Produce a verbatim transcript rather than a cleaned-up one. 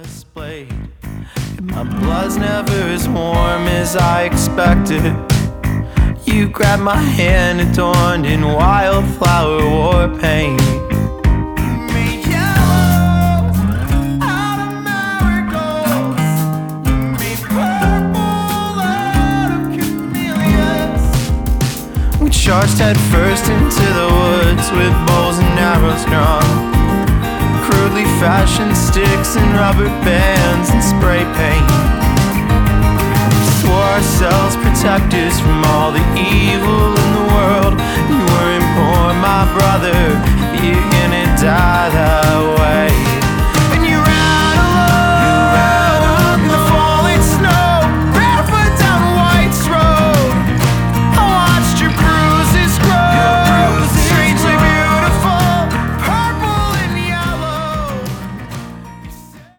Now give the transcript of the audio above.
displayed. And my blood's never as warm as I expected. You grabbed my hand adorned in wildflower war paint. Made yellow out of marigolds, made purple out of camellias. We charged head first into the woods with bows and arrows drawn, crudely fashioned sticks and rubber bands and spray paint. Swore ourselves protectors from all the evil in the world. You weren't born, my brother, you're gonna die that way.